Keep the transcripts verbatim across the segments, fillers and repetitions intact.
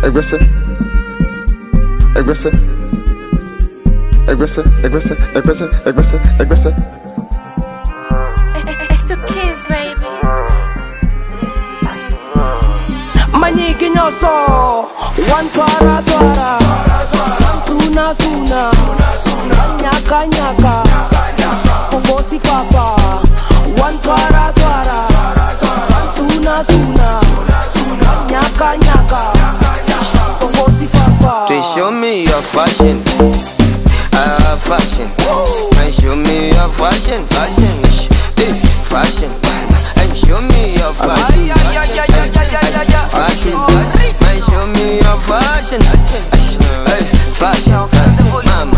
aggressive, aggressive, aggressive, aggressive, aggressive, aggressive, aggressive. It's the kids, baby. Manyiki nyoso, one twara twara, suna suna, nyaka nyaka, poposi papa, one twara twara, suna suna, nyaka nyaka, poposi papa. They show me your fashion, ah fashion, and show me your fashion, fashion, eh fashion, and show me your fashion, fashion, and show me your fashion, eh fashion, mama.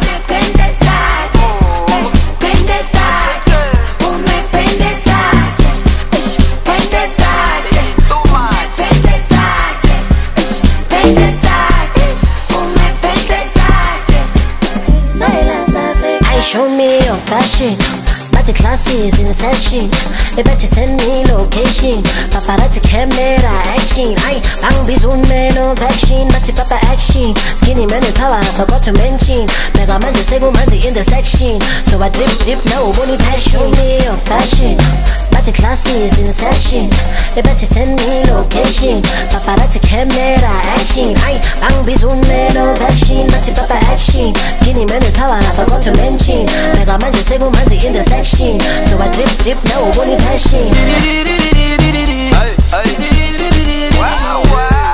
Show me your fashion, but the class is in session. You better send me location. Paparazzi camera action. I bang bizun man of action, but the papa action. Skinny man in power, I forgot to mention. Mega man disabled man the intersection. So I drip drip now, only passion. Show me your fashion, but the class is in session. You better send me location. Paparazzi camera action. I bang bizun man of action, but the papa action. Skinny man in power, I forgot to mention. Mega man disabled man the intersection. So I drip drip now, only passion. Hey, hey. Wow, wow.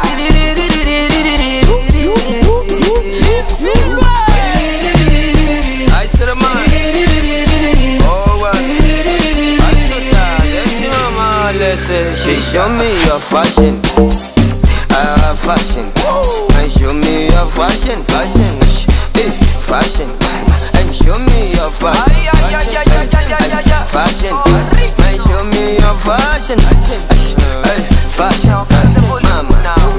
I said, man. Oh, wow. I said, that. Mama, let's she show me your fashion, ah fashion, and show me your fashion, fashion, eh fashion, and show me your fashion, fashion, and show me your fashion, eh fashion, mama.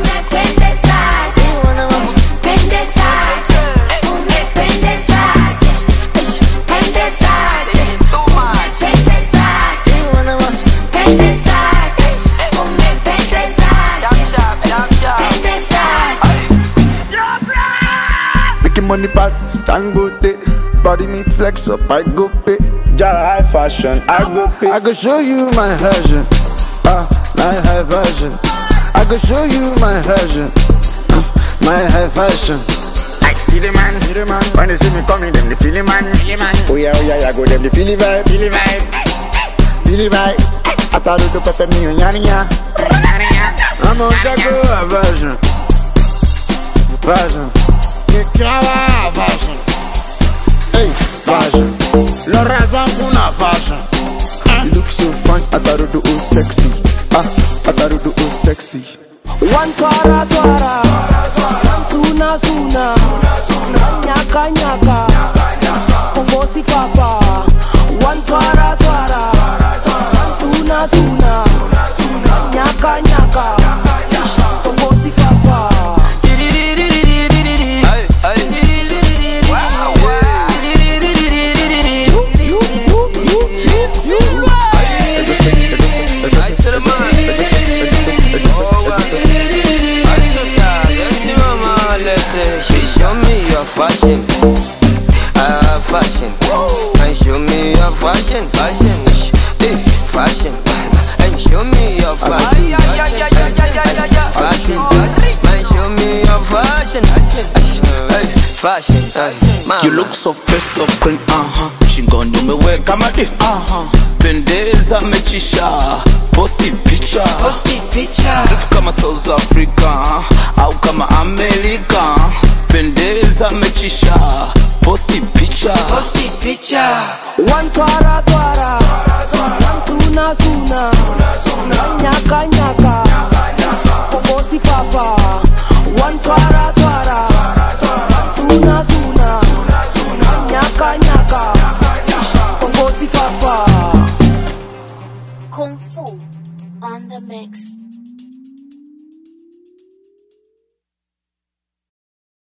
Money pass, tango take. Body me flex up, I go pay. Jara high fashion, I go pay. I go show you my version, ah, my high version. I go show you my version, uh, my high fashion. I see the man, see the man. When they see me coming, them they feel the man, feel the man. Oh yeah, oh yeah, I go them they feel the vibe, feel the vibe, feel the vibe. I thought it was pepper me on yanya, I'm on Jago version, version. Clava fashion, hey, fashion. lo razan kuna fashion. You look so fine, I thought you do sexy. Ah, I thought you do sexy. One twara twara, suna suna, nyaka nyaka, poposi papa. One twara twara, suna suna, nyaka nyaka, poposi papa. She show me your fashion, ah fashion, and show me your fashion, fashion, eh fashion, and show me your fashion, fashion, and show me your fashion, eh fashion. You look so fresh, so clean, uh-huh. Shingondo umeweka madi, uh-huh. Pendeza mechisha, posti picha, posti picha. Drip kama South Africa, au kama America. Pendeza mechisha, posti picha, posti picha. One twara twara, suna suna, nyaka nyaka.